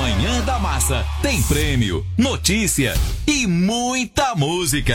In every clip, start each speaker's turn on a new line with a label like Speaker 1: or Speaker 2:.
Speaker 1: Manhã da Massa tem prêmio, notícia e muita música.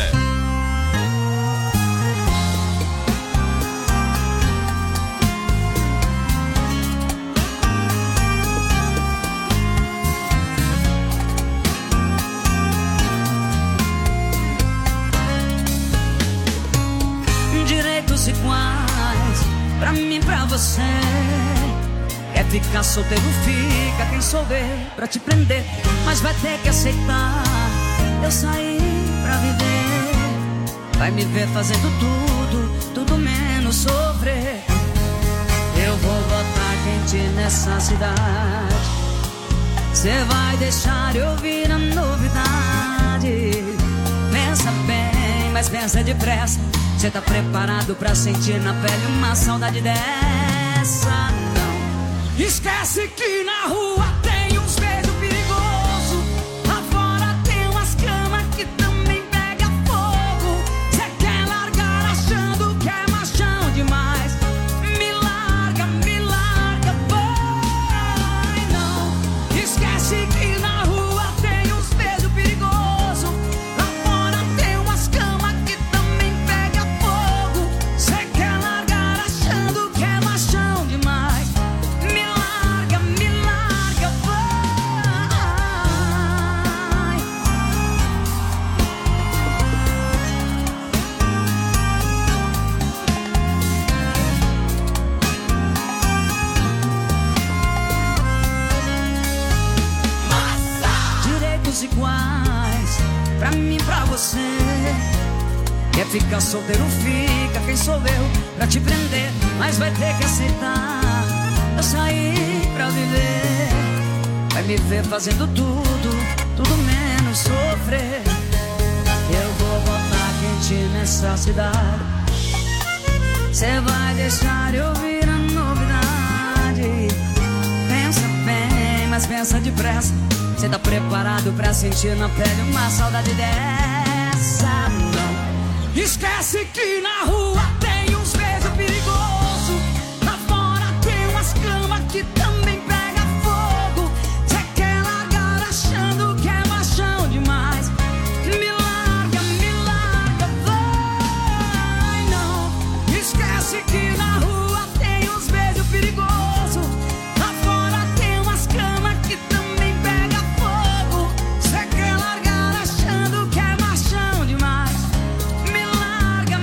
Speaker 2: Direitos iguais pra mim, pra você. Quer ficar solteiro, fica. Quem souber pra te prender, mas vai ter que aceitar. Eu saí pra viver. Vai me ver fazendo tudo menos sofrer. Eu vou botar quente nessa cidade. Cê vai deixar eu vir a novidade. Pensa bem, mas pensa depressa. Cê tá preparado pra sentir na pele uma saudade dessa? Esquece que na rua tem uns beijos perigosos. Lá fora tem umas camas que também pega fogo. Cê quer largar achando que é machão demais. Me larga, vai não. Esquece que na rua tem uns beijos perigosos. Lá fora tem umas camas que também pega fogo. Cê quer largar achando que é machão demais. Iguais pra mim, pra você. Quer ficar solteiro, fica. Quem sou eu pra te prender, mas vai ter que aceitar. Eu saí pra viver. Vai me ver fazendo tudo menos sofrer. Eu vou botar quente nessa cidade. Cê vai deixar eu vir a novidade. Pensa bem, mas pensa depressa. Cê tá preparado pra sentir na pele uma saudade dessa? Não. Esquece que na rua tem uns beijos perigosos. Lá fora tem umas camas que também pega fogo. Cê quer largar achando que é machão demais. Me larga, vai não. Esquece que na rua tem uns beijos perigosos. Lá fora tem umas camas que também pega fogo. Cê quer largar achando que é machão demais. Me larga,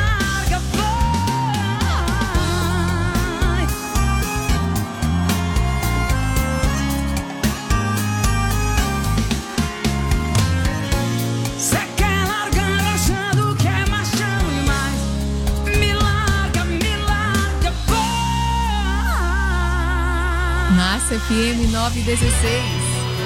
Speaker 2: vai. Cê quer largar achando que é machão demais. Me larga, vai.
Speaker 3: Massa FM 916.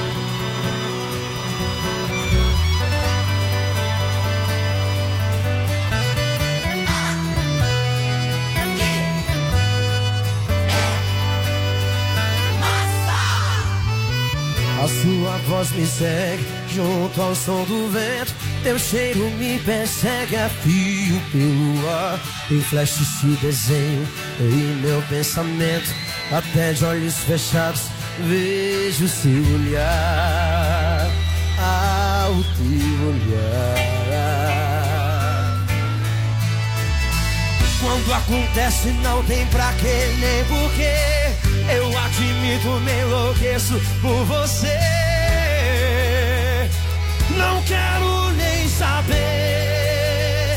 Speaker 4: A sua voz me segue junto ao som do vento. Teu cheiro me persegue a fio pelo ar. Em flash se desenho em meu pensamento. Até de olhos fechados vejo seu olhar. Ao teu olhar. Quando acontece não tem pra quê nem porquê. Eu admito, me enlouqueço por você. Não quero nem saber.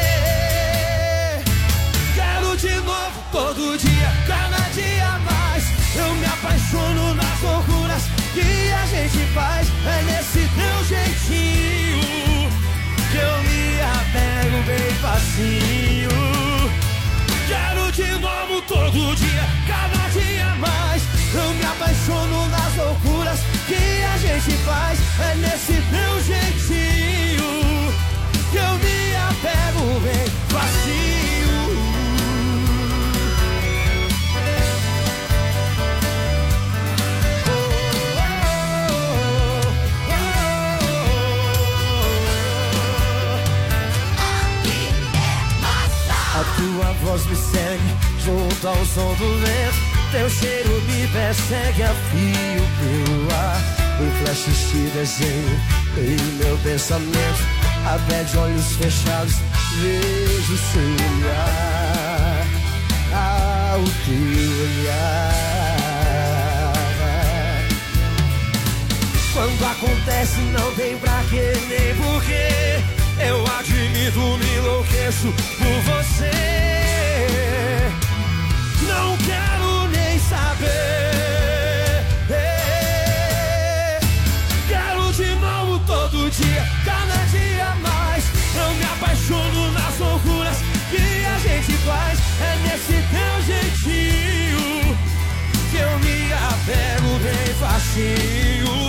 Speaker 4: Quero de novo todo dia, cada dia mais. Eu me apaixono nas loucuras que a gente faz. É nesse teu jeitinho que eu me apego bem facinho. Quero de novo todo dia, cada dia mais. Eu me apaixono nas loucuras que a gente faz. É nesse teu jeitinho que eu me apego bem facinho. A tua voz me segue junto ao som do vento. Teu cheiro me persegue a fio pelo ar. reflete esse desenho em meu pensamento. Até de olhos fechados vejo seu olhar, ao teu olhar. Quando acontece não tem pra que nem porquê. Eu admito, me enlouqueço por você. Não quero nem saber. Quero de novo todo dia, cada dia mais. Eu me apaixono nas loucuras que a gente faz. É nesse teu jeitinho que eu me apego bem facinho.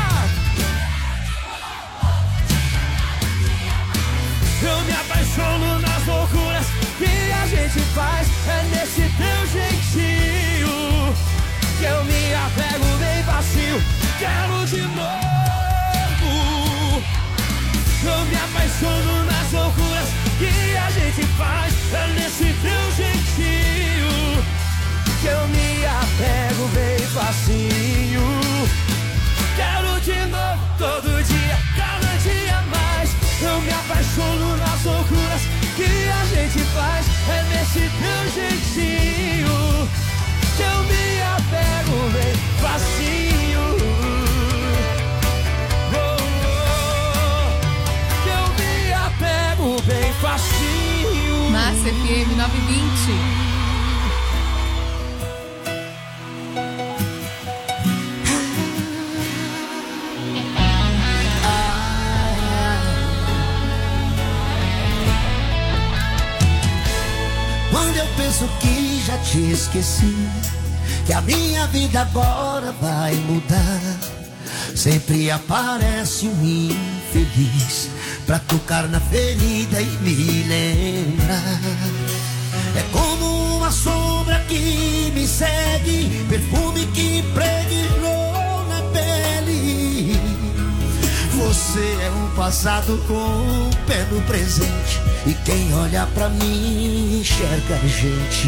Speaker 4: Eu me apaixono nas loucuras que a gente faz. É nesse teu jeitinho que eu me apego bem facinho. Quero de novo. Eu me apaixono nas loucuras que a gente faz. É nesse teu jeitinho que eu me apego bem facinho. Quero de novo todo dia, cada dia mais. Eu me apaixono nas loucuras que a gente faz. É nesse teu jeitinho que eu me apego bem facinho. Oh, oh, que eu me apego bem facinho.
Speaker 3: Massa FM 920.
Speaker 5: Quando eu penso que já te esqueci, que a minha vida agora vai mudar, sempre aparece um infeliz pra tocar na ferida e me lembrar. É como uma sombra que me segue, perfume que impregnou na pele. Você é um passado com um pé no presente, e quem olha pra mim enxerga a gente.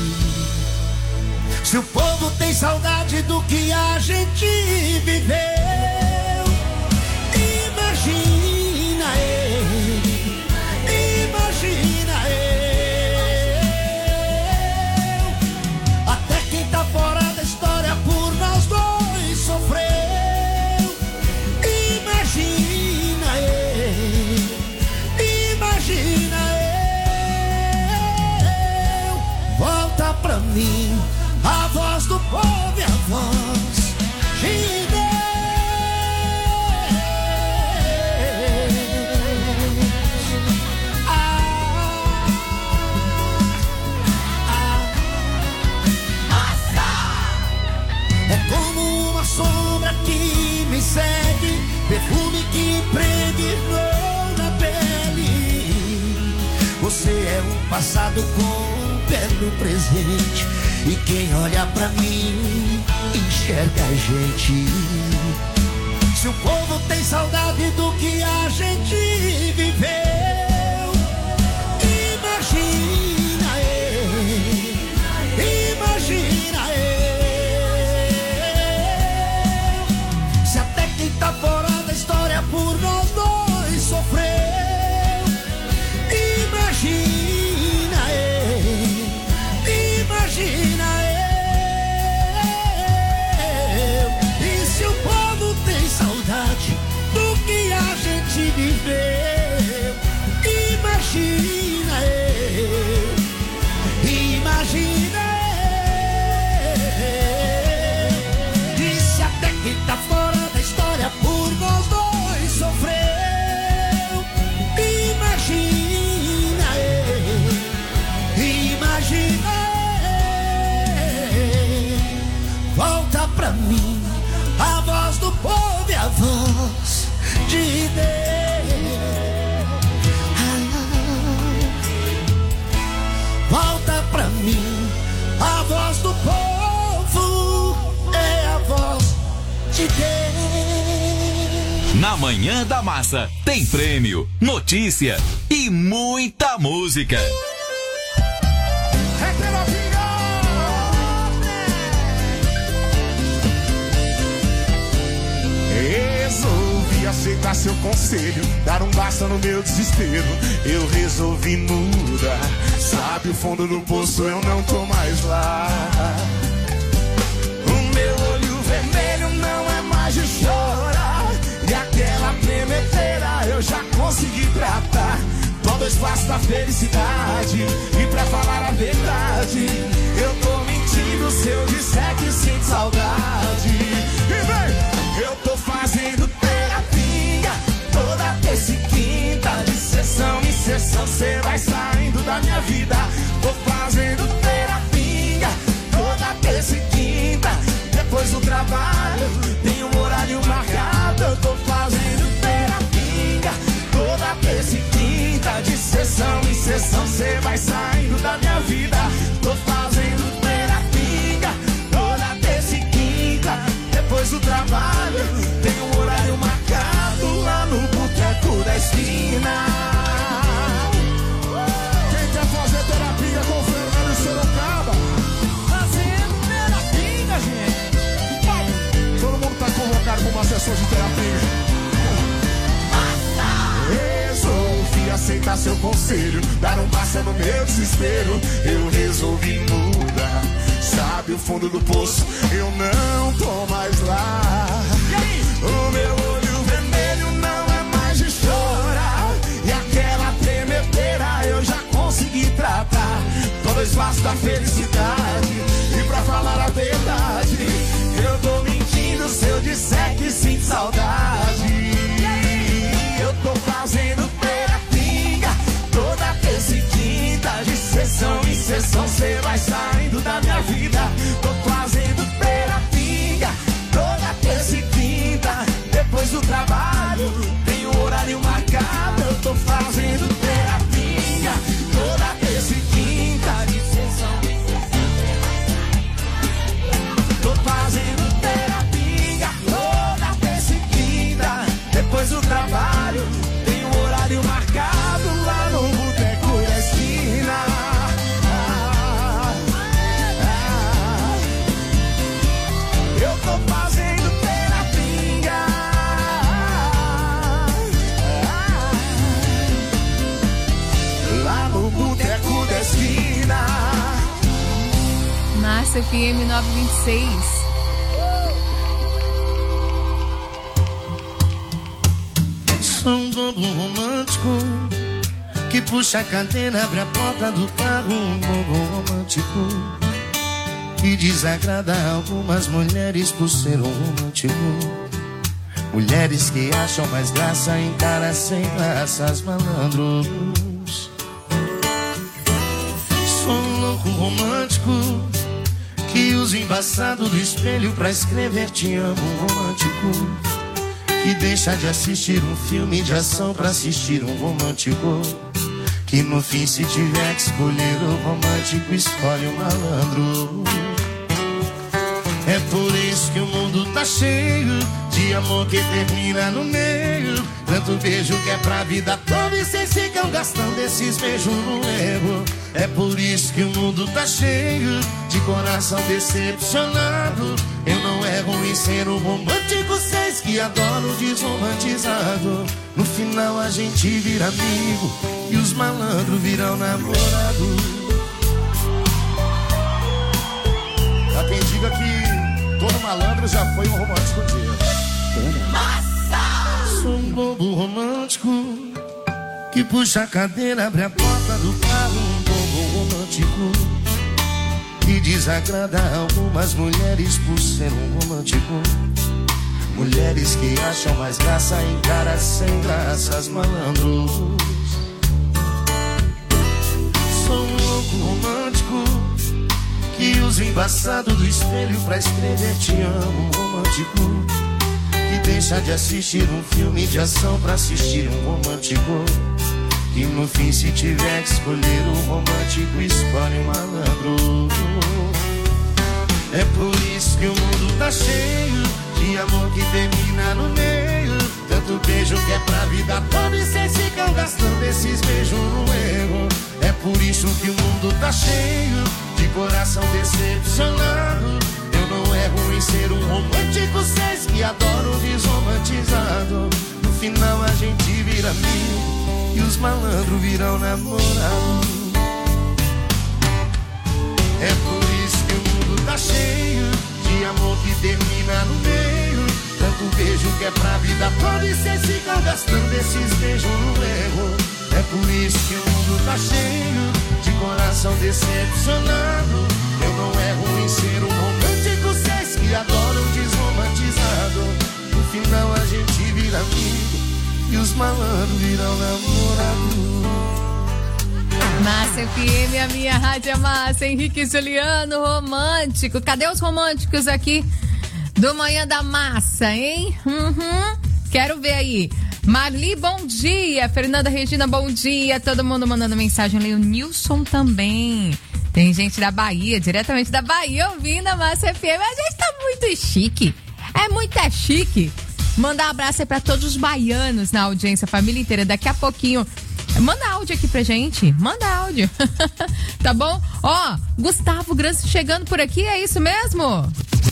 Speaker 5: Se o povo tem saudade do que a gente viveu, imagina eu, imagina eu. Até quem tá fora da história por nós dois sofreu. Imagina eu, imagina eu. Volta pra mim a voz do povo e a voz de Deus. É como uma sombra que me segue, perfume que impregnou na pele. Você é um passado com um pé no presente, e quem olha pra mim enxerga a gente. Se o povo tem saudade do que a gente viveu, imagina eu, imagina eu. Se até quem tá fora da história por nós dois sofreu, imagina eu, imagina eu. E se o povo tem saudade do que a gente viveu, imagina eu, imagina eu. E se até quem tá fora da história por nós dois sofreu, imagina eu, imagina eu. Volta pra mim a voz do povo e a voz de Deus. Volta pra mim a voz do povo, é a voz de Deus.
Speaker 1: Na Manhã da Massa tem prêmio, notícia e muita música.
Speaker 6: aceitar seu conselho, dar um basta no meu desespero. Eu resolvi mudar, sabe o fundo do poço, eu não tô mais lá. O meu olho vermelho não é mais de chorar, e aquela tremedeira eu já consegui tratar. Todo espaço da felicidade, e pra falar a verdade, eu tô mentindo se eu disser que sinto saudade. E vem, eu tô fazendo terapia toda terça e quinta, de sessão em sessão cê vai saindo da minha vida. Tô fazendo terapia toda terça e quinta, depois do trabalho tem um horário marcado. Eu tô fazendo terapia toda terça e quinta, de sessão em sessão cê vai saindo da minha vida. Tô fazendo terapia toda terça e quinta, depois do trabalho tem um horário marcado lá no boteco da esquina. Quem quer fazer terapia com o Fernando Sorocaba?
Speaker 2: Fazendo terapia, gente.
Speaker 6: Todo mundo tá convocado pra uma sessão de terapia. Resolvi aceitar seu conselho, dar um basta no meu desespero. Eu resolvi mudar, sabe o fundo do poço, eu não tô mais lá. O meu olho vermelho não é mais de chorar, e aquela tremedeira eu já consegui tratar. Todo espaço da felicidade, e pra falar a verdade, eu tô mentindo se eu disser que sinto saudade. Eu tô fazendo terapia toda terça e quinta, de sessão em sessão cê vai saindo da minha vida. Tô fazendo terapia toda terça e quinta, depois do trabalho tem um horário marcado. Eu tô fazendo terapia toda terça e quinta, de sessão em sessão. Tô fazendo terapia toda terça e quinta, depois do trabalho tem um horário marcado lá no boteco da esquina. Eu tô fazendo terapia lá no boteco da esquina.
Speaker 3: Massa FM 926.
Speaker 5: Sou um bobo romântico que puxa a cadeira, abre a porta do carro. Um bobo romântico que desagrada algumas mulheres por ser um romântico. Mulheres que acham mais graça em caras sem graças, malandros. Sou um louco romântico que usa o embaçado do espelho pra escrever te amo. Romântico que deixa de assistir um filme de ação pra assistir um romântico. Que no fim, se tiver que escolher o romântico, escolhe o malandro. É por isso que o mundo tá cheio de amor que termina no meio. Tanto beijo que é pra vida toda e vocês ficam gastando esses beijos no erro. É por isso que o mundo tá cheio de coração decepcionado. Eu não erro em ser um romântico, vocês que adoram o desromantizado. No final a gente vira amigo e os malandros viram namorado. Há quem diga que todo malandro já foi um romântico um dia. Massa! Sou um bobo romântico que puxa a cadeira, abre a porta do carro. Um bobo romântico que desagrada algumas mulheres por ser um romântico. Mulheres que acham mais graça em caras sem graças, malandros. Sou um louco romântico que usa o embaçado do espelho pra escrever te amo. Romântico que deixa de assistir um filme de ação pra assistir um romântico. Que no fim, se tiver que escolher o romântico, escolhe um malandro. É por isso que o mundo tá cheio de amor que termina no meio. Tanto beijo que é pra vida toda e cês ficam gastando esses beijos no erro. É por isso que o mundo tá cheio de coração decepcionado. Eu não erro em ser um romântico, cês que adoram o desromantizado. No final a gente vira amigo e os malandros viram namorado. É por isso que o mundo tá cheio de amor que termina no meio. Tanto beijo que é pra vida toda e cês ficam gastando esses beijos no erro. É por isso que o mundo tá cheio de coração decepcionado. Eu não erro em ser um romântico, cês que adoram desromantizado. No final a gente vira amigo e os malandros viram namorado.
Speaker 3: Massa FM, a minha rádio massa. Henrique e Juliano, romântico. Cadê os românticos aqui do Manhã da Massa, hein? Quero ver aí. Marli, bom dia. Fernanda Regina, bom dia. Todo mundo mandando mensagem. Leio Nilson também. Tem gente da Bahia, diretamente da Bahia, ouvindo a Massa FM. A gente tá muito chique. É muito chique. Mandar um abraço aí pra todos os baianos na audiência, família inteira. Daqui a pouquinho, manda áudio aqui pra gente. Manda áudio. Tá bom? Ó, Gustavo Granci chegando por aqui, é isso mesmo?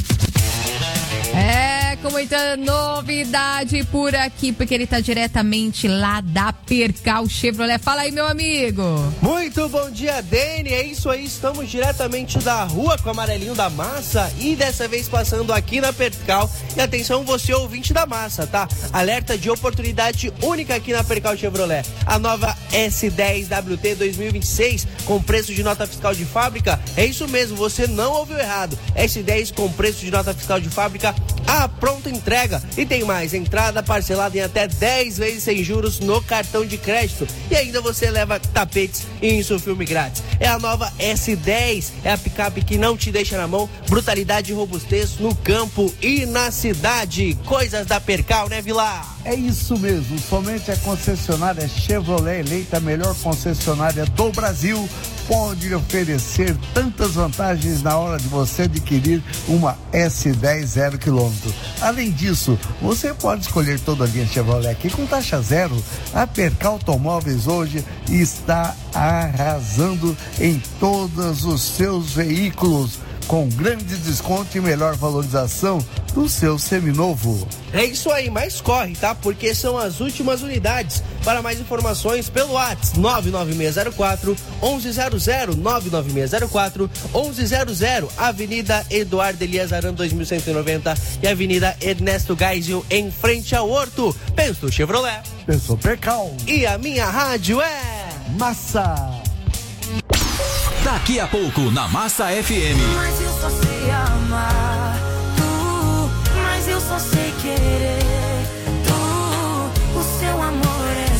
Speaker 3: É, com muita novidade por aqui, porque ele tá diretamente lá da Percal Chevrolet. Fala aí, meu amigo.
Speaker 7: Muito bom dia, Dani. É isso aí, estamos diretamente da rua com o amarelinho da Massa e dessa vez passando aqui na Percal. E atenção, você ouvinte da Massa, tá? Alerta de oportunidade única aqui na Percal Chevrolet. A nova S10 WT 2026 com preço de nota fiscal de fábrica. É isso mesmo, você não ouviu errado. S10 com preço de nota fiscal de fábrica a pronta entrega. E tem mais, entrada parcelada em até 10 vezes sem juros no cartão de crédito. E ainda você leva tapetes e insufilme grátis. É a nova S10, é a picape que não te deixa na mão. Brutalidade e robustez no campo e na cidade. Coisas da Percal, né, Vilar?
Speaker 8: É isso mesmo, somente a concessionária Chevrolet, eleita a melhor concessionária do Brasil, pode lhe oferecer tantas vantagens na hora de você adquirir uma S10 0 km. Além disso, você pode escolher toda a linha Chevrolet aqui com taxa zero. A Percal Automóveis hoje está arrasando em todos os seus veículos, com grande desconto e melhor valorização do seu seminovo.
Speaker 7: É isso aí, mas corre, tá? Porque são as últimas unidades. Para mais informações, pelo WhatsApp 99604 1100, 99604 1100, Avenida Eduardo Elias Aran 2190 e Avenida Ernesto Geisel, em frente ao Horto. Penso Chevrolet,
Speaker 8: Pensou Percal.
Speaker 7: E a minha rádio é
Speaker 8: Massa.
Speaker 1: Daqui a pouco na Massa FM.
Speaker 2: Mas eu só sei amar tu, mas eu só sei querer tu. O seu amor é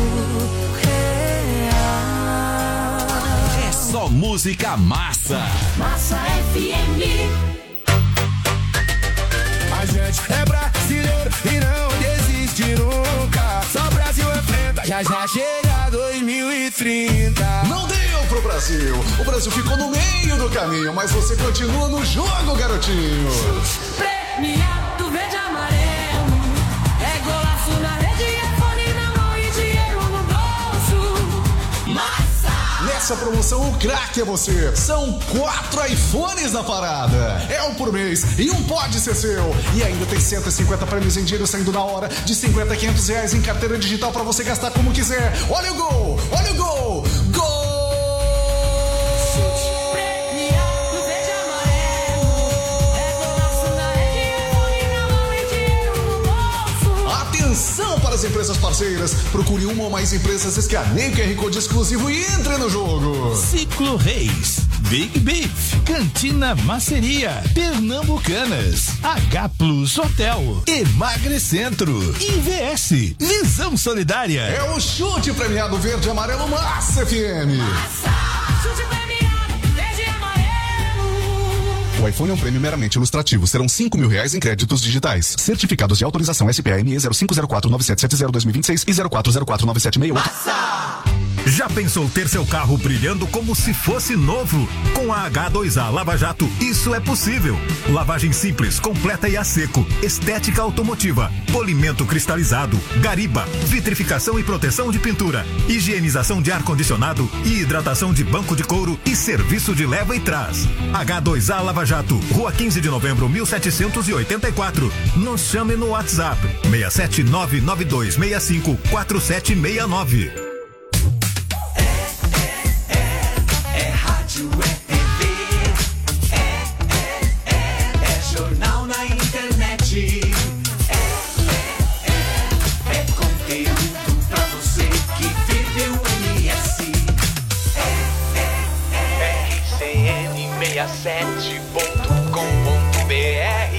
Speaker 2: surreal.
Speaker 1: É só música massa.
Speaker 2: Massa FM.
Speaker 6: A gente é brasileiro e não desiste nunca. Só o Brasil enfrenta, já já chega 2030.
Speaker 9: Não deu pro Brasil. O Brasil ficou no meio do caminho, mas você continua no jogo, garotinho.
Speaker 2: Premiado verde e amarelo, é golaço na rede, é fone na mão e dinheiro no bolso. Massa!
Speaker 9: Nessa promoção, o craque é você. São 4 iPhones na parada. É um por mês e um pode ser seu. E ainda tem 150 prêmios em dinheiro saindo na hora, de 50 a 500 reais em carteira digital pra você gastar como quiser. Olha o gol! Olha o gol! Gol! Atenção para as empresas parceiras. Procure uma ou mais empresas, escaneie o QR Code exclusivo e entre no jogo.
Speaker 10: Ciclo Reis, Big Beef, Cantina Maceria, Pernambucanas, H Plus Hotel, Emagrecentro, IVS, Visão Solidária.
Speaker 9: É o chute premiado verde e amarelo Massa FM.
Speaker 2: Chute premiado verde e amarelo.
Speaker 9: O iPhone é um prêmio meramente ilustrativo. Serão R$5.000 em créditos digitais. Certificados de autorização SPME 05049770 2026 e 04049768.
Speaker 11: Já pensou ter seu carro brilhando como se fosse novo? Com a H2A Lava Jato, isso é possível. Lavagem simples, completa e a seco, estética automotiva, polimento cristalizado, gariba, vitrificação e proteção de pintura, higienização de ar-condicionado e hidratação de banco de couro e serviço de leva e trás. H2A Lava Jato, Rua 15 de Novembro, 1784. Nos chame no WhatsApp 67992654769.
Speaker 4: Rádio, é TV, é jornal na internet, é conteúdo pra você que vive o MS. RCN67.com.br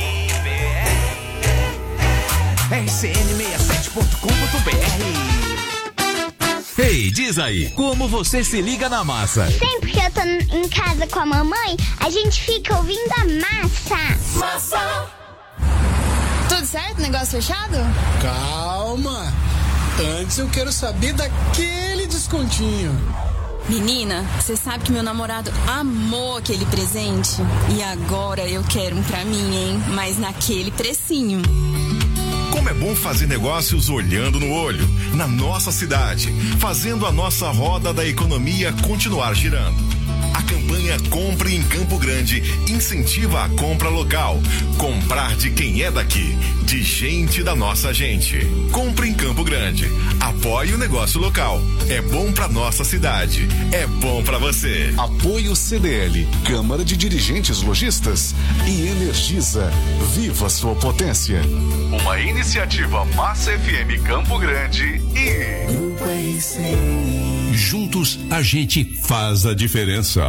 Speaker 4: RCN67.com.br.
Speaker 1: Ei, diz aí, como você se liga na massa?
Speaker 12: Sempre que eu tô em casa com a mamãe, a gente fica ouvindo a Massa.
Speaker 4: Massa!
Speaker 13: Tudo certo? Negócio fechado?
Speaker 14: Calma! Antes eu quero saber daquele descontinho.
Speaker 13: Menina, você sabe que meu namorado amou aquele presente? E agora eu quero um pra mim, hein? Mas naquele precinho.
Speaker 15: Como é bom fazer negócios olhando no olho, na nossa cidade, fazendo a nossa roda da economia continuar girando. A campanha Compre em Campo Grande incentiva a compra local. Comprar de quem é daqui, de gente da nossa gente. Compre em Campo Grande. Apoie o negócio local. É bom pra nossa cidade. É bom pra você.
Speaker 9: Apoio CDL, Câmara de Dirigentes Lojistas e Energisa. Viva sua potência.
Speaker 16: Uma iniciativa Massa FM Campo Grande e
Speaker 4: Grupo RC.
Speaker 17: Juntos a gente faz a diferença.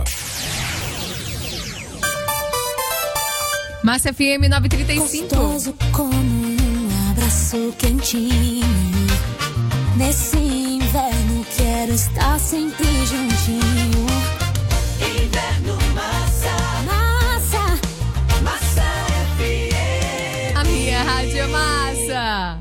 Speaker 3: Massa FM 935.
Speaker 18: Gostoso como um abraço quentinho. Nesse inverno quero estar sempre juntinho.
Speaker 4: Inverno Massa.
Speaker 18: Massa.
Speaker 4: Massa FM.
Speaker 3: A minha rádio é massa.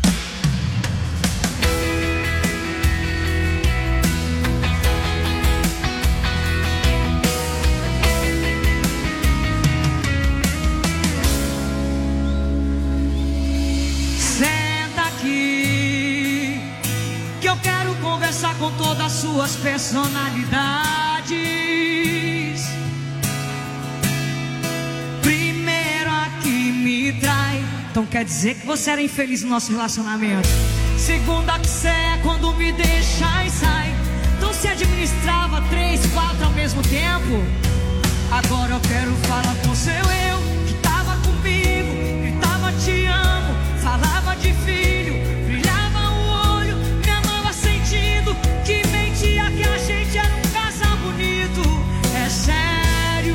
Speaker 2: Com todas as suas personalidades. Primeiro a que me trai, então quer dizer que você era infeliz no nosso relacionamento. Segunda que você é quando me deixa e sai, então se administrava 3, 4 ao mesmo tempo. Agora eu quero falar com seu eu, que tava comigo, gritava te amo, falava de filho, brilhava o olho, me amava sentindo que mentia que a gente era um casal bonito. É sério,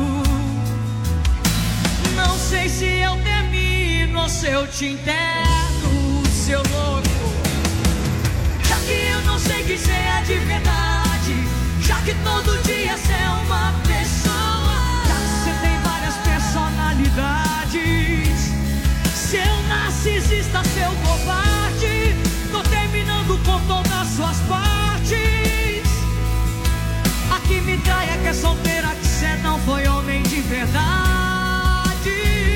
Speaker 2: não sei se eu termino ou se eu te enterro, seu louco. Já que eu não sei que cê é de verdade, já que todo dia cê é uma pessoa, já que cê tem várias personalidades, seu narcisista, seu covarde, tô terminando com todas as suas partes. A que me trai é que é solteira, que cê não foi homem de verdade.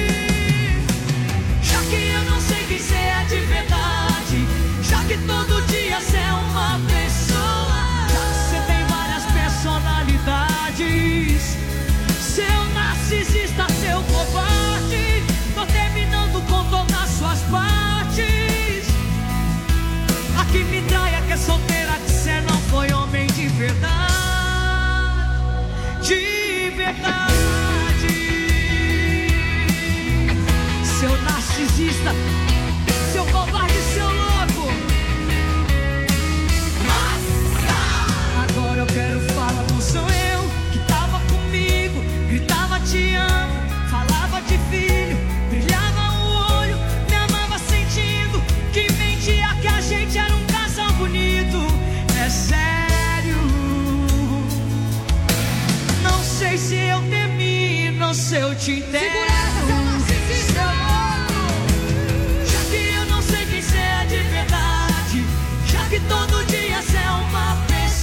Speaker 2: Já que eu não sei que cê é de verdade, já que todo dia cê é uma pessoa, já que cê tem várias personalidades, seu narcisista, seu covarde, tô terminando com todas as suas partes. A que me trai é que é solteira, que cê não foi homem de verdade. De verdade. Seu narcisista, seu covarde, seu louco. Nossa! Agora eu quero falar com sou eu, que tava comigo, gritava te amo, falava de filho, brilhava o olho, me amava sentindo que mentia que a gente era um casal bonito. É sério, não sei se eu termino ou se eu te enterro. Já que eu não sei quem cê é de verdade, já que todo dia cê é uma pessoa,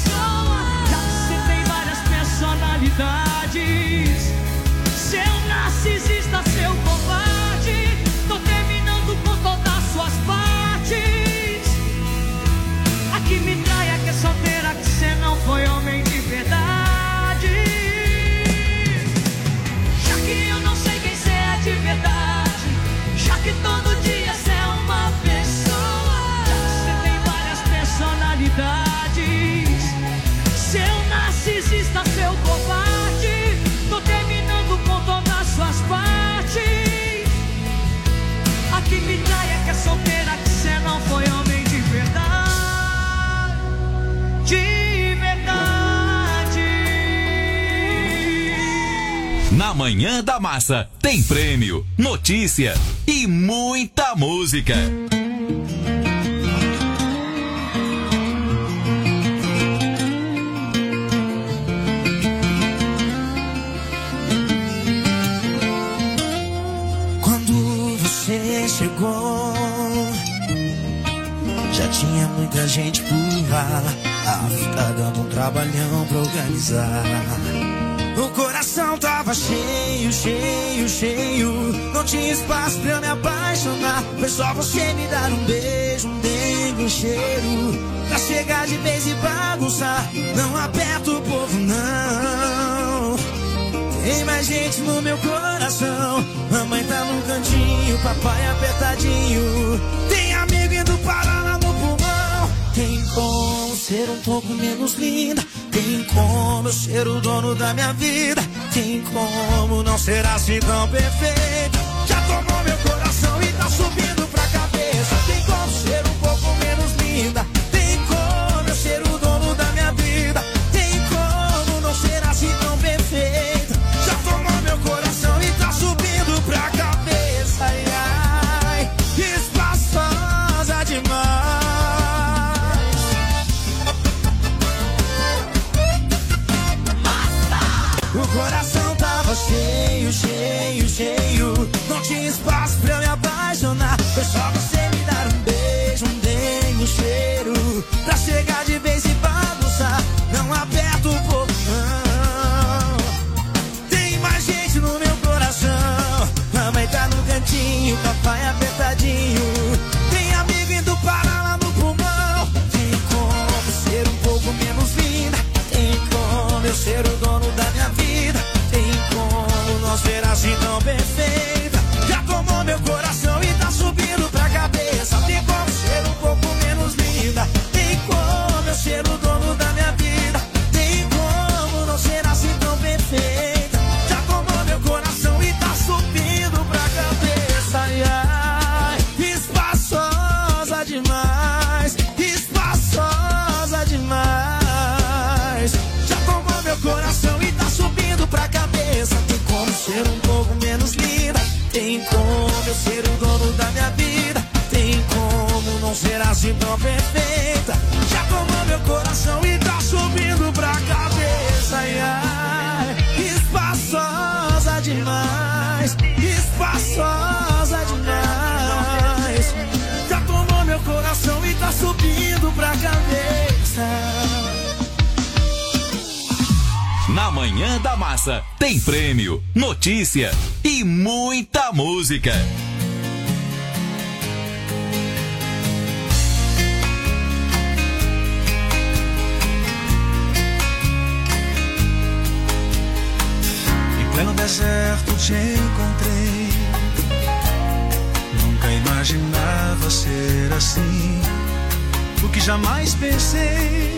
Speaker 1: Na Manhã da Massa tem prêmio, notícia e muita música.
Speaker 5: Quando você chegou, já tinha muita gente por lá. Tá dando um trabalhão pra organizar. O coração tava cheio, cheio, cheio. Não tinha espaço pra eu me apaixonar. Foi só você me dar um beijo, um dengue, um cheiro, pra chegar de vez e bagunçar. Não aperta o povo, não. Tem mais gente no meu coração. Mamãe tá num cantinho, papai apertadinho. Tem amigo indo parar lá no pulmão. Tem como ser um pouco menos linda. Tem como eu ser o dono da minha vida. Tem como não ser assim tão perfeita. Já tomou meu coração e tá subindo pra cabeça. Tem como ser um pouco menos linda. Tem como eu ser o dono da minha vida. Tem como não ser assim tão perfeita. Já tomou meu coração e tá subindo pra cabeça. Ai, ai, espaçosa demais. O coração tava cheio, cheio, cheio. Não tinha espaço pra eu me apaixonar. Foi só você me dar um beijo, um dengue, um cheiro, pra chegar de vez e bagunçar. Não aperta o povo, não. Tem mais gente no meu coração. Mamãe tá no cantinho, papai apertadinho. Tem amigo indo parar lá no pulmão. Tem como ser um pouco menos linda. Tem como eu ser o dono da minha vida. Tem como não ser assim tão perfeita. Já tomou meu coração e tá subindo pra cabeça. Tem como ser um pouco menos linda. Tem como eu ser o dono da minha vida. Tem como não ser assim tão perfeita. Já tomou meu coração e tá subindo pra cabeça. Ai, ai, espaçosa demais. Espaçosa demais. Já tomou meu coração e tá subindo pra cabeça. Tem como ser um pouco menos linda. Tem como eu ser o dono da minha vida. Tem como não ser assim tão perfeita. Já tomou meu coração e tá subindo pra cabeça. Ai, ai, espaçosa demais. Espaçosa demais. Já tomou meu coração e tá subindo pra cabeça.
Speaker 1: Na Manhã da Massa tem prêmio, notícia e muita música.
Speaker 6: Em pleno deserto te encontrei. Nunca imaginava ser assim. O que jamais pensei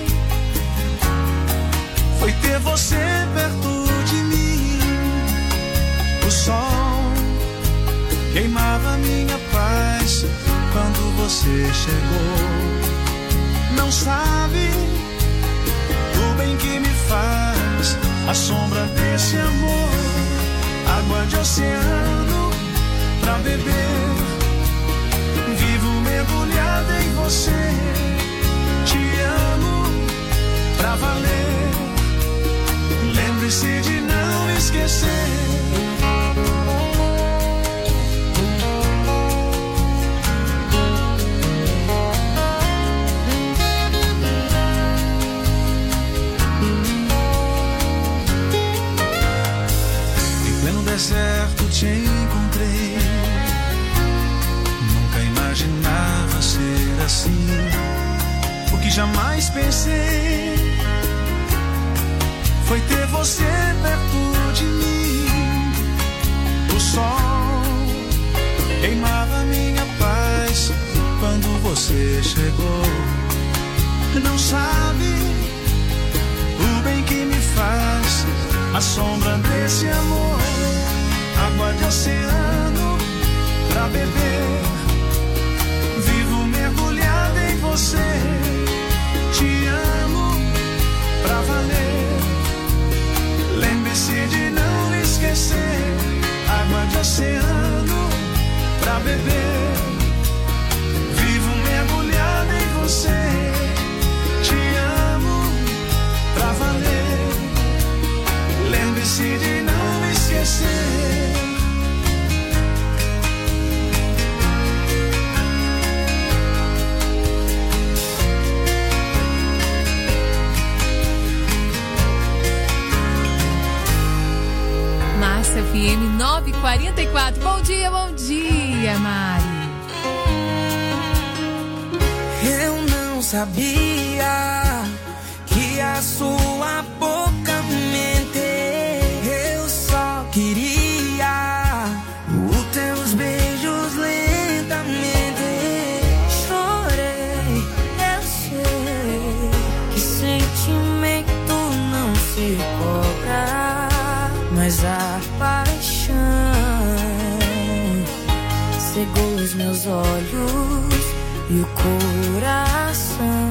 Speaker 6: foi ter você perto de mim. O sol queimava minha paz quando você chegou. Não sabe o bem que me faz a sombra desse amor. Água de oceano pra beber. Vivo mergulhada em você. Te amo pra valer. Lembre-se de não esquecer. Em pleno deserto te encontrei. Nunca imaginava ser assim. O que jamais pensei foi ter você perto de mim. O sol queimava minha paz quando você chegou. Não sabe o bem que me faz a sombra desse amor. Água de oceano pra beber. Vivo mergulhada em você. Te amo pra valer. Lembre-se de não esquecer. beber. Vivo mergulhado em você. Te amo pra valer. Lembre-se de não me esquecer.
Speaker 3: Massa FM 944. Bom dia, Mari.
Speaker 4: Eu não sabia que a sua boca mente. Eu só queria os teus beijos lentamente. Chorei, eu sei que sentimento não se cobra, mas a paixão cegou os meus olhos e o coração,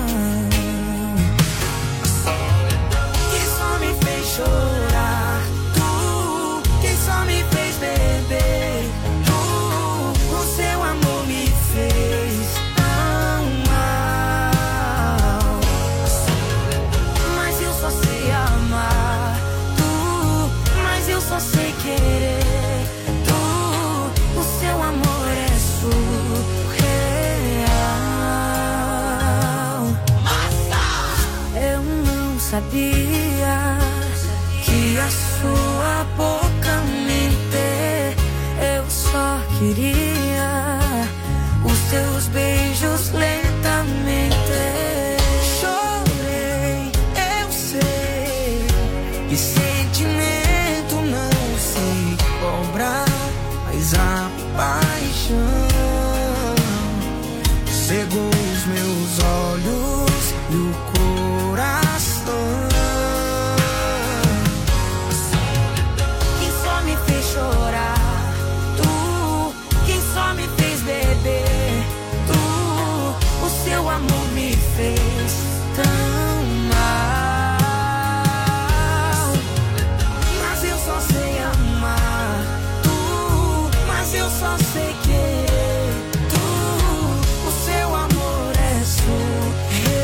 Speaker 4: que só me fez chorar. Tu, que só me fez beber. Tu, o seu amor me fez tão mal. Mas eu só sei amar. Tu, mas eu só sei querer. Tu, o seu amor é surreal. Eu não sabia que a sua boca mente. Eu só queria os teus beijos lentamente. Chorei, eu sei que sentimento não se cobra, mas a paixão cegou os meus olhos e o coração, que só me fez chorar. Tu, que só me fez beber. Tu, o seu amor me fez tão mal. Mas eu só sei amar. Tu, mas eu só sei querer. Tu, o seu amor é surreal.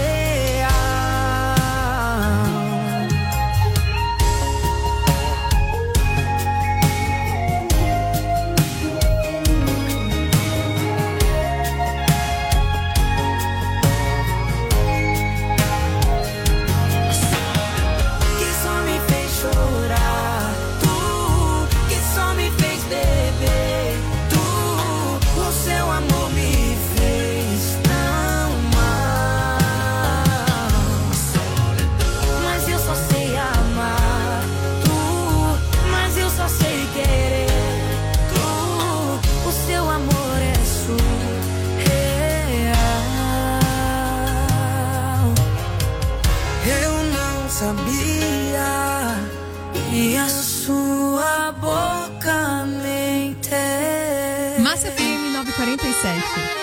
Speaker 4: Que só me fez chorar. Tu, que só me fez beber. Tu, o seu amor me fez tão mal. Mas eu só sei amar. Tu, mas eu só sei querer. Tu, o seu amor é surreal. Eu não sabia que a sua boca mente.
Speaker 3: Massa FM 947.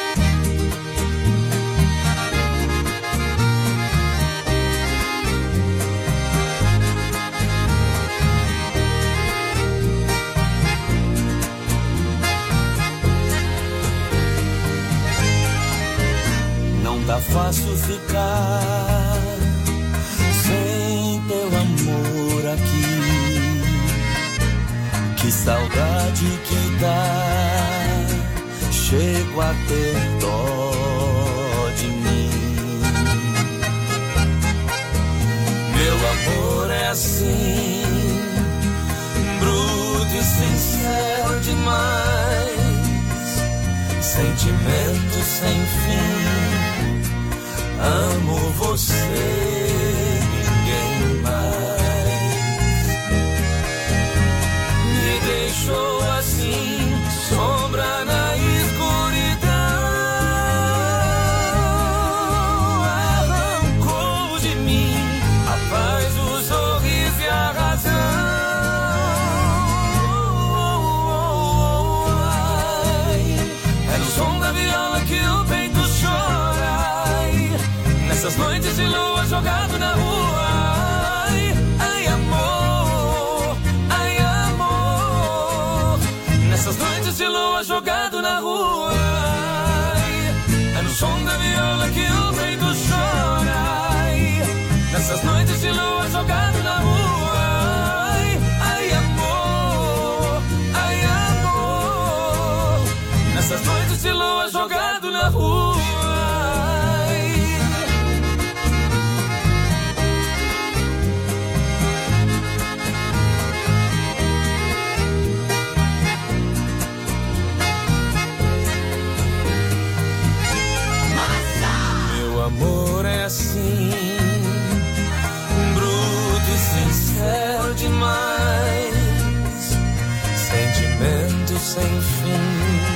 Speaker 4: Não tá fácil ficar sem teu amor aqui. Que saudade que dá. Chego a ter dó de mim. Meu amor é assim, bruto e sincero demais. Sentimento sem fim. Amo você, ninguém mais. Me deixou assim, sombra na escuridão. Arrancou de mim a paz, o sorriso e a razão. É no som da viola que o peito chora. Nessas noites de lua jogado na rua. Ai, amor, ai, amor. Nessas noites de lua lua jogado na rua. É no som da viola que o peito chora. Nessas noites de lua jogado na rua. Ai amor, ai amor. Nessas noites de lua jogado na rua. Amor é assim, bruto e sincero demais, sentimento sem fim.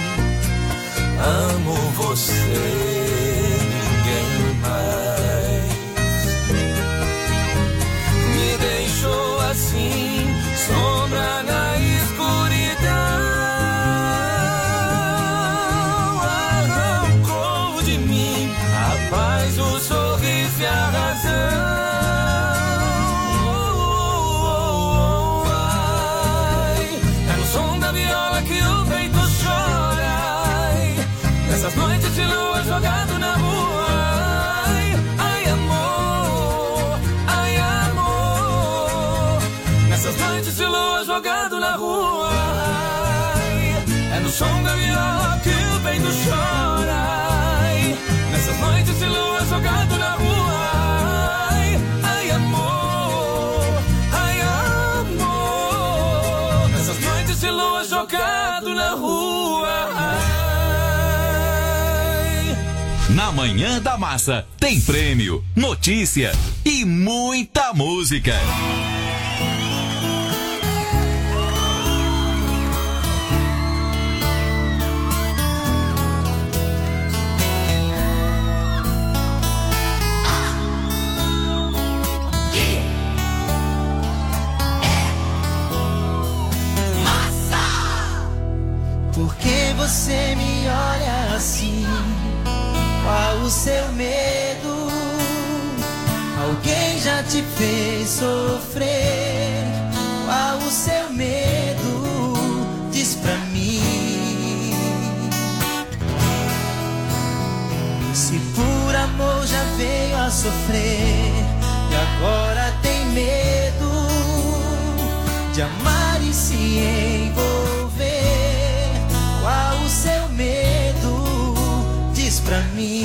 Speaker 4: Amo você, ninguém mais. Me deixou assim, sombra na escuridão. Arrancou de mim a paz, o sorriso e a razão. Vai, é no som da viola que o peito chora. Nessas noites de lua jogado na rua. Ai amor, ai amor. Nessas noites de lua jogado na rua. É no som da viola que o peito chora. Nessas noites de lua jogado na rua. Ai amor, ai amor. Nessas noites de lua jogado na rua.
Speaker 1: Na Manhã da Massa tem prêmio, notícia e muita música.
Speaker 5: Por que você me olha assim? Qual o seu medo? Alguém já te fez sofrer? Qual o seu medo? Diz pra mim. Se por amor já veio a sofrer e agora tem medo de amar e se envolver, qual o seu medo? Diz pra mim.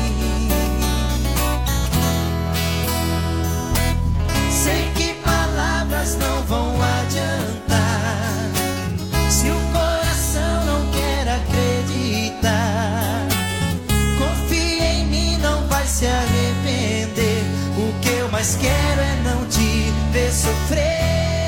Speaker 5: Sei que palavras não vão adiantar se o coração não quer acreditar. Confia em mim, não vai se arrepender. O que eu mais quero é não te ver sofrer.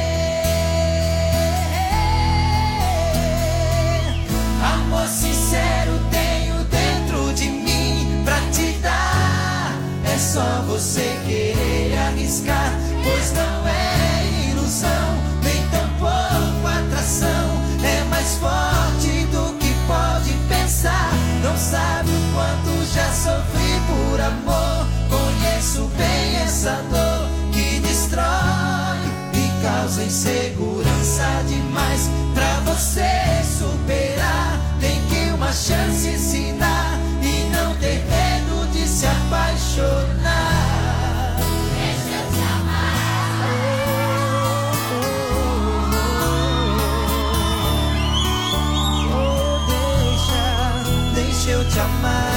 Speaker 5: Amor sincero tenho dentro de mim pra te dar. É só você querer arriscar, pois não é ilusão, nem tampouco atração. É mais forte do que pode pensar. Não sabe o quanto já sofri por amor. Conheço bem essa dor que destrói e causa insegurança demais. Pra você superar, tem que uma chance se dar e não ter medo de se apaixonar. Deixa eu te amar. Deixa eu te amar.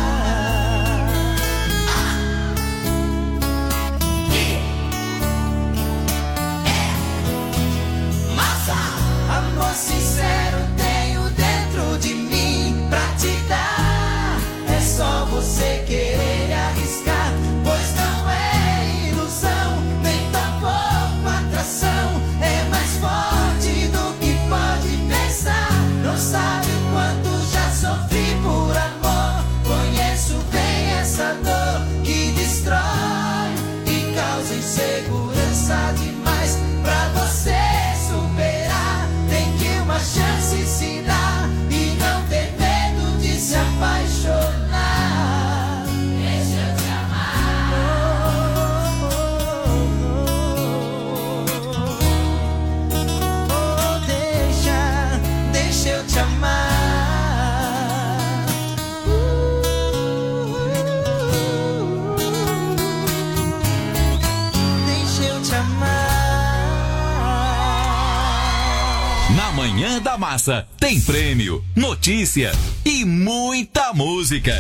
Speaker 5: Amor sincero tenho dentro de mim pra te dar. É só você querer arriscar, pois não é ilusão, nem tampouco atração. É mais forte do que pode pensar. Não sabe o quanto já sofri por amor.
Speaker 1: da Massa tem prêmio, notícia e muita música.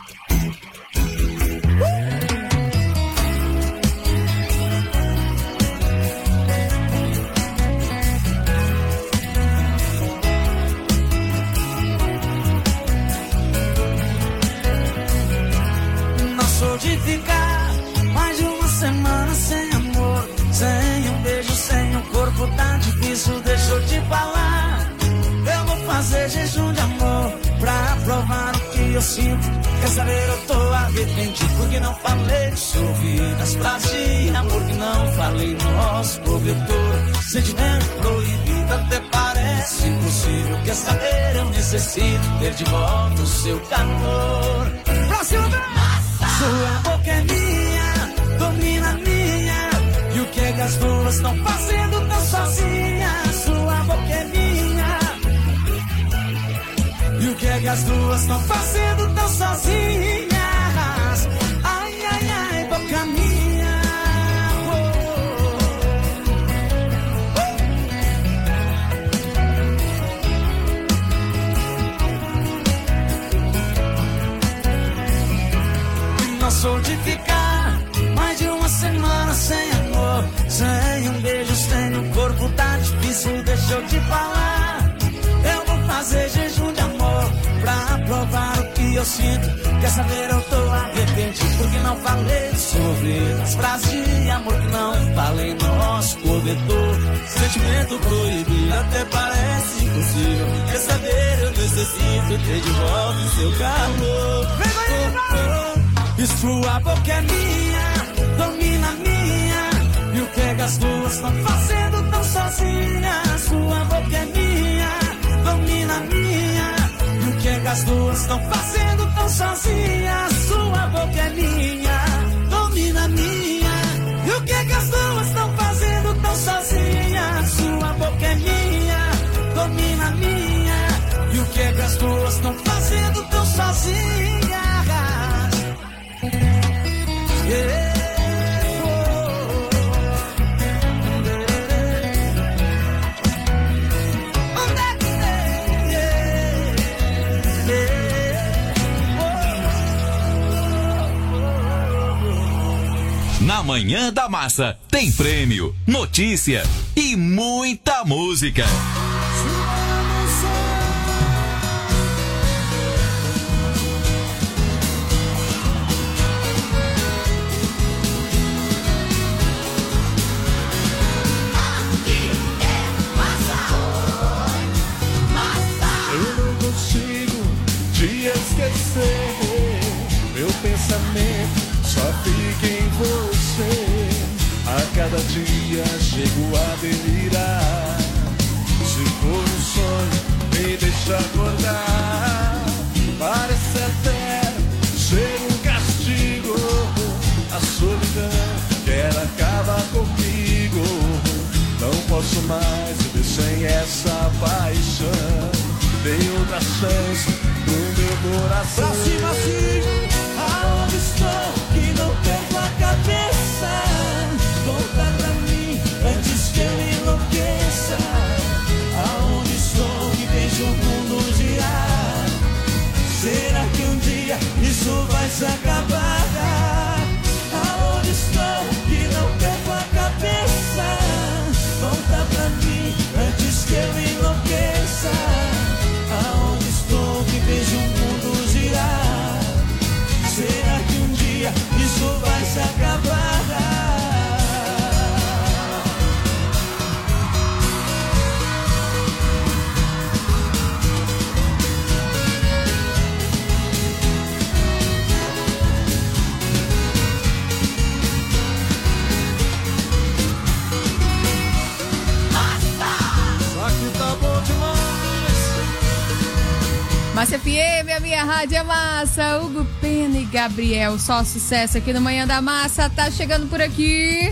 Speaker 6: Não sou de ficar mais de uma semana sem amor, sem um beijo, sem um corpo, tá difícil, deixa eu te falar. Eu vou fazer jejum de amor pra provar o que eu sinto. Quer saber, eu tô arrependido porque não falei de seu ouvido, as frases de amor que não falei no nosso cobertor. Sentimento proibido até parece impossível. Quer saber, eu necessito ter de volta o seu calor. Próximo vez! Sua boca é minha, domina a minha. E o que é que as duas estão fazendo tão sozinhas? Sua boca é minha. E o que é que as duas estão fazendo tão sozinhas? Ai, ai, ai, boca minha. Não sou de ficar mais de uma semana sem amor, sem um beijo, sem um corpo, tá difícil, deixa eu te falar. Eu vou fazer jejum de amor pra provar o que eu sinto. Quer saber, eu tô arrependido porque não falei sobre as frases de amor que não falei no nosso cobertor. Sentimento proibido até parece impossível. Quer saber, eu necessito ter de volta o seu calor. E sua boca é minha, domina a minha. E o que é que as duas estão fazendo tão sozinhas? Sua boca é minha, domina a minha. E o que é que as duas estão fazendo tão sozinhas? Sua boca é minha, domina a minha. E o que é que as duas estão fazendo tão sozinhas? Sua boca é minha, domina a minha. E o que é que as duas estão fazendo tão sozinhas?
Speaker 1: Na Manhã da Massa tem prêmio, notícia e muita música.
Speaker 6: Esquecer, meu pensamento só fica em você. A cada dia chego a delirar. Se for um sonho, me deixa acordar. Parece até ser um castigo. A solidão quer acabar comigo. Não posso mais viver sem essa paixão. Dei outra chance no meu coração. Pra cima assim, aonde estou que não perco a cabeça? Volta pra mim antes que eu enlouqueça. Aonde estou que vejo o mundo girar? Será que um dia isso vai se acabar? Aonde estou que não perco a cabeça? Volta pra mim antes que eu enlouqueça. Aonde estou que vejo o mundo girar? Será que um dia isso vai se acabar? Só que tá bom demais.
Speaker 3: Massa FM, a minha rádio é massa. Hugo Pena e Gabriel, só sucesso aqui no Manhã da Massa. Tá chegando por aqui.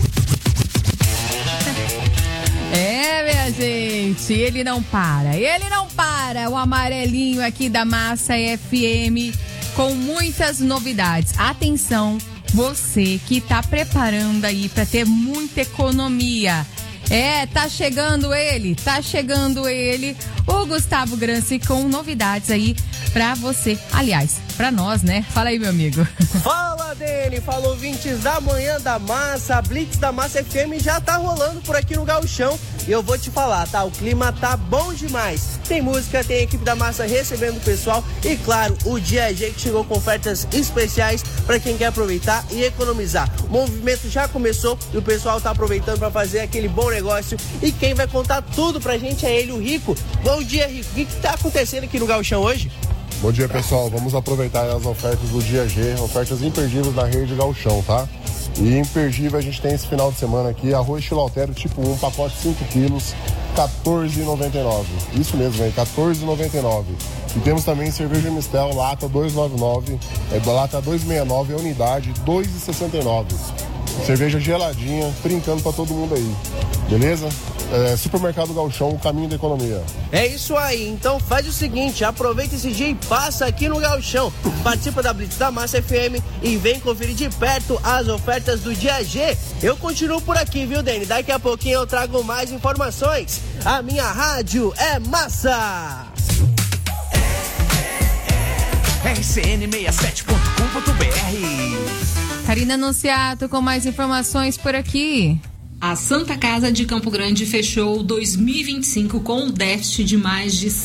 Speaker 3: É, minha gente, ele não para. O amarelinho aqui da Massa FM com muitas novidades. Atenção, você que tá preparando aí para ter muita economia. Tá chegando ele, o Gustavo Granci, com novidades aí pra você. Aliás, pra nós, né? Fala aí, meu amigo.
Speaker 7: Fala, Dene! Fala, ouvintes da Manhã da Massa. A Blitz da Massa FM já tá rolando por aqui no Gauchão. E eu vou te falar, tá? O clima tá bom demais. Tem música, tem a equipe da Massa recebendo o pessoal. E claro, o Dia G que chegou com ofertas especiais pra quem quer aproveitar e economizar. O movimento já começou e o pessoal tá aproveitando pra fazer aquele bom negócio. E quem vai contar tudo pra gente é ele, o Rico. Bom dia, Rico. O que tá acontecendo aqui no Gauchão hoje?
Speaker 19: Bom dia, pessoal. Vamos aproveitar as ofertas do Dia G, ofertas imperdíveis da rede Gauchão, tá? E imperdível a gente tem esse final de semana aqui, arroz Chilautero tipo 1, pacote 5 quilos, R$14,99. Isso mesmo, velho, R$14,99. E temos também cerveja Mistel, lata 2,99, lata 2,69, a unidade R$2,69. Cerveja geladinha, brincando pra todo mundo aí, beleza? Supermercado Gauchão, o caminho da economia.
Speaker 7: É isso aí, então faz o seguinte, aproveita esse dia e passa aqui no Gauchão. Participa da Blitz da Massa FM e vem conferir de perto as ofertas do Dia G. Eu continuo por aqui, viu, Dene? Daqui a pouquinho eu trago mais informações. A minha rádio é Massa!
Speaker 3: RCN67.com.br. Karina Anunciato com mais informações por aqui.
Speaker 20: A Santa Casa de Campo Grande fechou 2025 com um déficit de mais de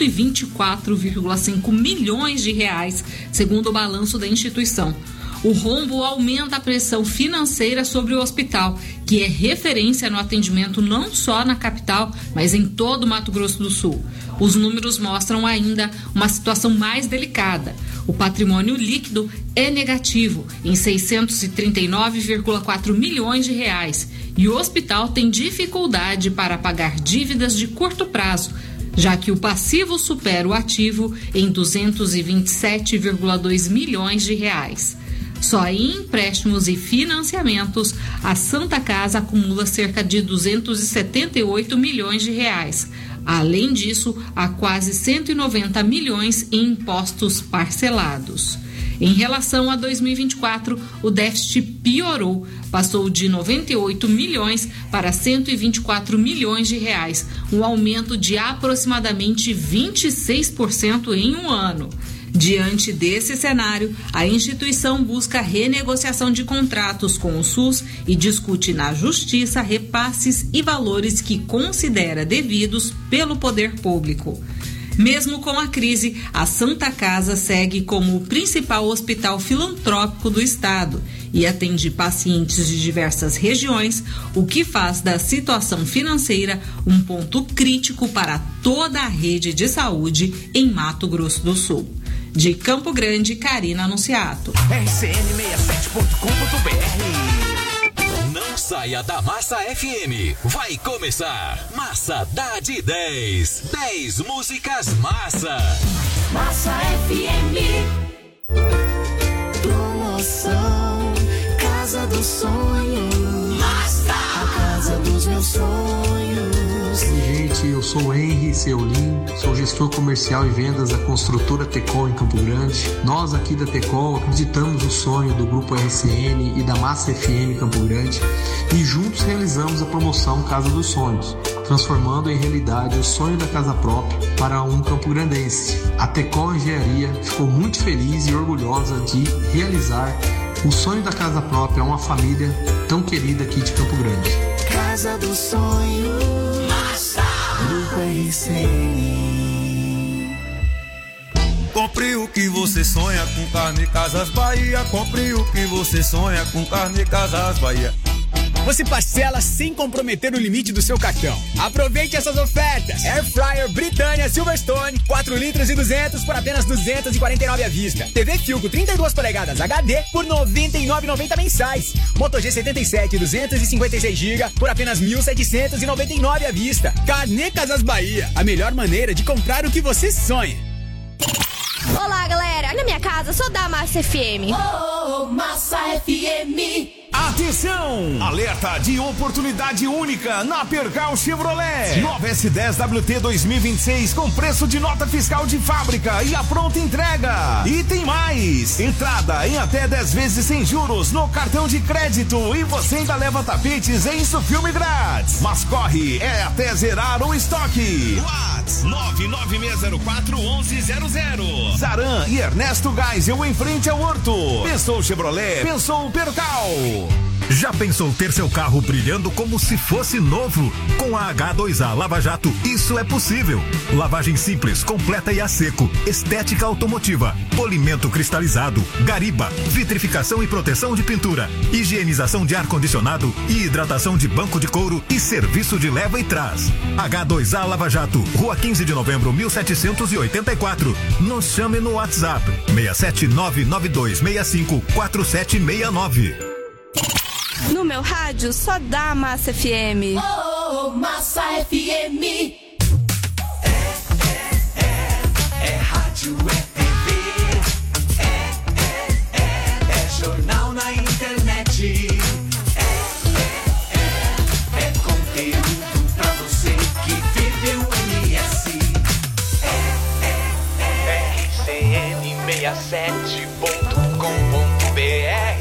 Speaker 20: 124,5 milhões de reais, segundo o balanço da instituição. O rombo aumenta a pressão financeira sobre o hospital, que é referência no atendimento não só na capital, mas em todo o Mato Grosso do Sul. Os números mostram ainda uma situação mais delicada. O patrimônio líquido é negativo, em 639,4 milhões de reais, e o hospital tem dificuldade para pagar dívidas de curto prazo, já que o passivo supera o ativo em 227,2 milhões de reais. Só em empréstimos e financiamentos, a Santa Casa acumula cerca de 278 milhões de reais. Além disso, há quase 190 milhões em impostos parcelados. Em relação a 2024, o déficit piorou, passou de 98 milhões para 124 milhões de reais, um aumento de aproximadamente 26% em um ano. Diante desse cenário, a instituição busca renegociação de contratos com o SUS e discute na Justiça repasses e valores que considera devidos pelo poder público. Mesmo com a crise, a Santa Casa segue como o principal hospital filantrópico do estado e atende pacientes de diversas regiões, o que faz da situação financeira um ponto crítico para toda a rede de saúde em Mato Grosso do Sul. De Campo Grande, Karina Anunciato.
Speaker 1: RCN67.com.br. Não saia da Massa FM. Vai começar Massa dá de 10. 10 músicas Massa.
Speaker 18: Massa FM. Promoção Casa dos Sonhos. Massa. A casa dos meus sonhos.
Speaker 21: Gente, eu sou o Henry Seulin, sou gestor comercial e vendas da construtora Tecol em Campo Grande. Nós aqui da Tecol acreditamos no sonho do Grupo RCN e da Massa FM Campo Grande e juntos realizamos a promoção Casa dos Sonhos, transformando em realidade o sonho da casa própria para um campograndense. A Tecol Engenharia ficou muito feliz e orgulhosa de realizar o sonho da casa própria a uma família tão querida aqui de Campo Grande.
Speaker 18: Casa dos Sonhos. Grupo RCN.
Speaker 4: Compre o que você sonha com Carne Casas Bahia. Compre o que você sonha com Carne Casas Bahia.
Speaker 22: Você parcela sem comprometer o limite do seu cartão. Aproveite essas ofertas. Air Fryer Britânia Silverstone, 4 litros e 200 por apenas 249 à vista. TV Filco 32 polegadas HD por 99,90 mensais. Moto G77 256 GB por apenas 1.799 à vista. Carnê Casas Bahia, a melhor maneira de comprar o que você sonha.
Speaker 23: Olá, galera. Na minha casa, sou da Massa FM.
Speaker 18: Massa FM.
Speaker 6: Atenção! Alerta de oportunidade única na Percal Chevrolet. Nova S10 WT 2026 com preço de nota fiscal de fábrica e a pronta entrega. E tem mais! Entrada em até 10 vezes sem juros no cartão de crédito e você ainda leva tapetes em Insufilme grátis. Mas corre, é até zerar o estoque. WhatsApp 996041100. Zaran e Ernesto Geisel em frente ao Horto. Pensou Chevrolet, pensou Percal.
Speaker 11: Já pensou ter seu carro brilhando como se fosse novo? Com a H2A Lava Jato, isso é possível. Lavagem simples, completa e a seco, estética automotiva, polimento cristalizado, gariba, vitrificação e proteção de pintura, higienização de ar-condicionado e hidratação de banco de couro e serviço de leva e trás. H2A Lava Jato, Rua 15 de Novembro, 1784. Nos chame no WhatsApp 67992654769.
Speaker 8: No meu rádio só dá Massa FM.
Speaker 18: Massa FM.
Speaker 4: É rádio, é TV, é jornal na internet, é conteúdo pra você que vive o MS. RCN67.com.br.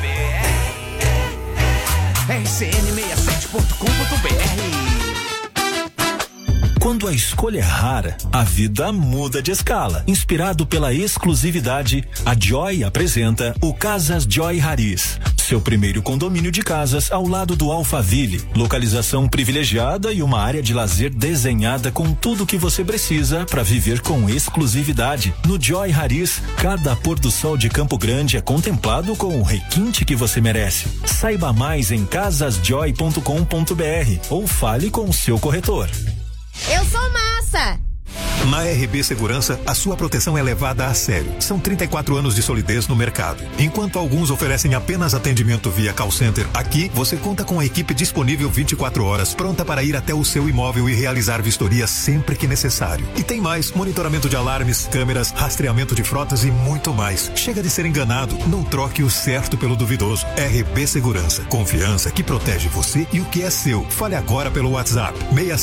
Speaker 6: RCN67.com.br.
Speaker 10: Quando a escolha é rara, a vida muda de escala. Inspirado pela exclusividade, a Joy apresenta o Casas Joy Haris. Seu primeiro condomínio de casas ao lado do Alphaville. Localização privilegiada e uma área de lazer desenhada com tudo que você precisa para viver com exclusividade. No Joy Haris, cada pôr do sol de Campo Grande é contemplado com o requinte que você merece. Saiba mais em casasjoy.com.br ou fale com o seu corretor.
Speaker 3: Eu sou Massa!
Speaker 11: Na RB Segurança, a sua proteção é levada a sério. São 34 anos de solidez no mercado. Enquanto alguns oferecem apenas atendimento via call center, aqui você conta com a equipe disponível 24 horas, pronta para ir até o seu imóvel e realizar vistoria sempre que necessário. E tem mais: monitoramento de alarmes, câmeras, rastreamento de frotas e muito mais. Chega de ser enganado, não troque o certo pelo duvidoso. RB Segurança, confiança que protege você e o que é seu. Fale agora pelo WhatsApp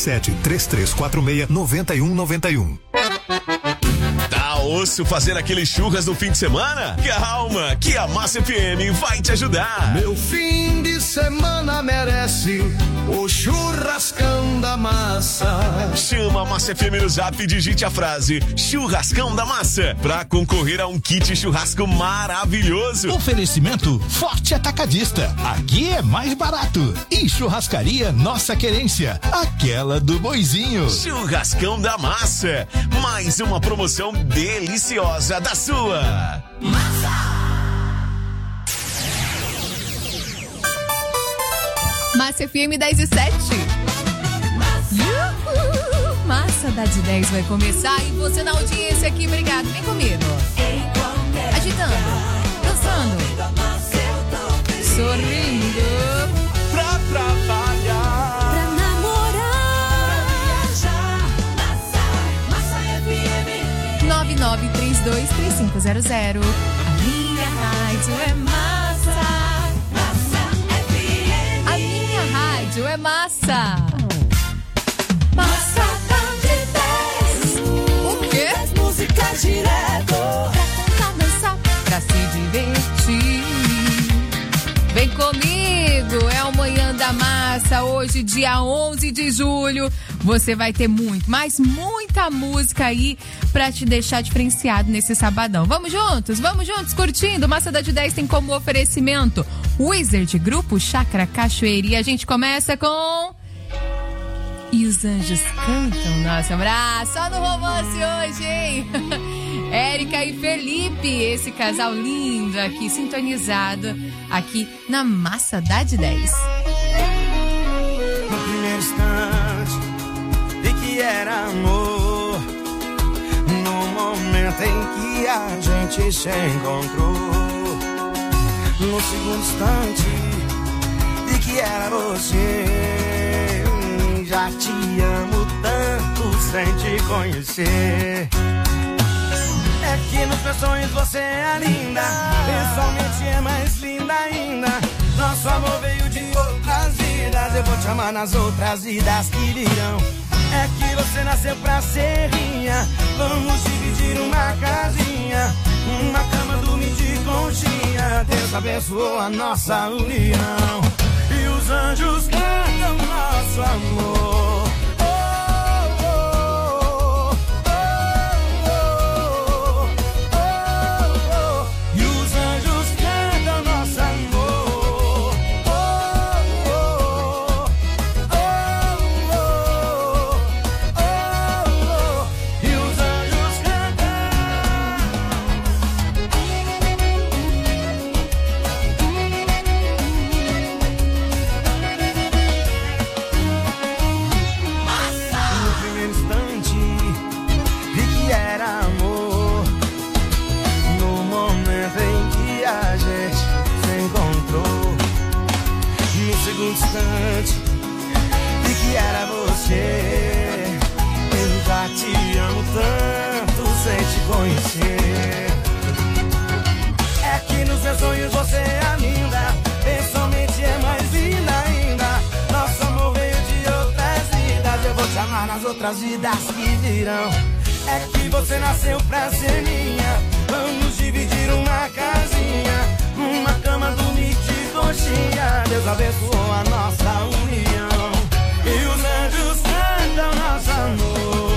Speaker 11: 67-3346-9191.
Speaker 6: Tá osso fazer aquele churras no fim de semana? Calma, que a Massa FM vai te ajudar.
Speaker 4: Meu fim de semana merece o churrascão da massa.
Speaker 6: Chama a Massa FM no Zap e digite a frase Churrascão da Massa pra concorrer a um kit churrasco maravilhoso.
Speaker 23: Oferecimento Forte Atacadista. Aqui é mais barato. E Churrascaria Nossa Querência, aquela do Boizinho.
Speaker 6: Churrascão da Massa, mais uma promoção deliciosa da sua Massa.
Speaker 3: Massa FM 10 e 7. Massa da de 10 vai começar e você na audiência aqui, obrigado. Vem comigo. Agitando, dançando, sorrindo,
Speaker 4: pra trabalhar,
Speaker 18: pra namorar, pra viajar. Massa FM
Speaker 3: 99323500. A minha rádio é massa. A minha rádio é massa.
Speaker 18: Massa da de 10.
Speaker 3: O quê?
Speaker 18: 10 músicas direto.
Speaker 3: Pra dançar, pra se divertir. Vem comigo, é o Manhã da Massa. Hoje, dia 11 de julho. Você vai ter muito, mas muita música aí pra te deixar diferenciado nesse sabadão. Vamos juntos curtindo. Massa da de 10 tem como oferecimento Wizard, Grupo Chácara Cachoeira. E a gente começa com... E os anjos cantam, nosso abraço. Só no romance hoje, hein? Érica e Felipe, esse casal lindo aqui, sintonizado aqui na Massa da de 10.
Speaker 4: No primeiro instante de que era amor, no momento em que a gente se encontrou, no segundo instante de que era você, já te amo tanto sem te conhecer. É que nos meus sonhos você é linda, pessoalmente é
Speaker 6: Nosso amor veio de outras vidas. Eu vou te amar nas outras vidas que virão. É que você nasceu pra ser minha. Vamos dividir uma casinha, uma cama, dormir de conchinha. Deus abençoou a nossa união. E os anjos cantam nosso amor. E que era você. Eu já te amo tanto sem te conhecer. É que nos meus sonhos você é a linda, pessoalmente é mais linda ainda. Nosso amor veio de outras vidas. Eu vou te amar nas outras vidas que virão. É que você nasceu pra ser minha. Vamos dividir uma casinha, uma cama, dormir de conchinha. Deus abençoou a nossa união. E os anjos cantam nosso amor.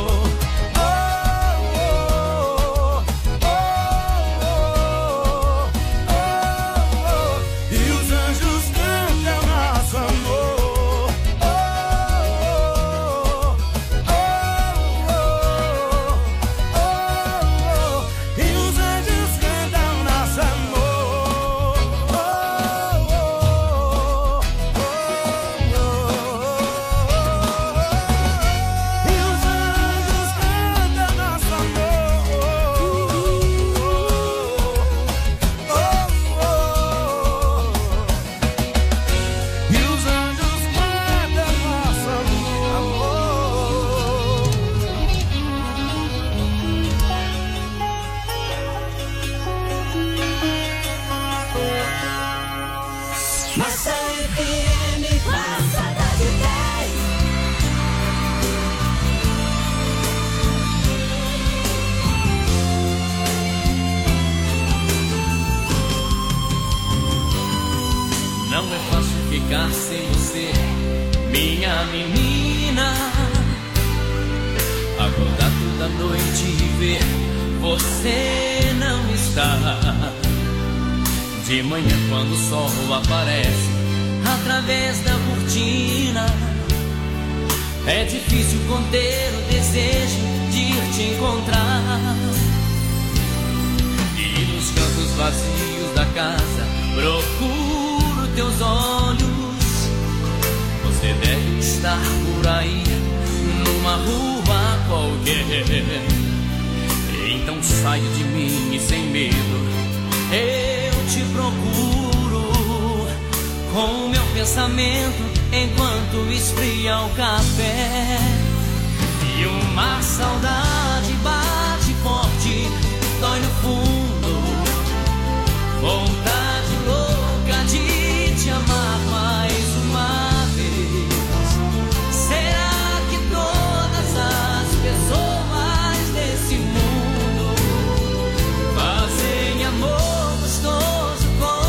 Speaker 12: Ficar sem você, minha menina. Acordar toda noite e ver você não está. De manhã quando o sol aparece através da cortina, é difícil conter o desejo de ir te encontrar. E nos cantos vazios da casa procuro teus olhos. Você deve estar por aí, numa rua qualquer. Então saio de mim e sem medo eu te procuro, com o meu pensamento enquanto esfria o café. E uma saudade bate forte, dói no fundo, vontade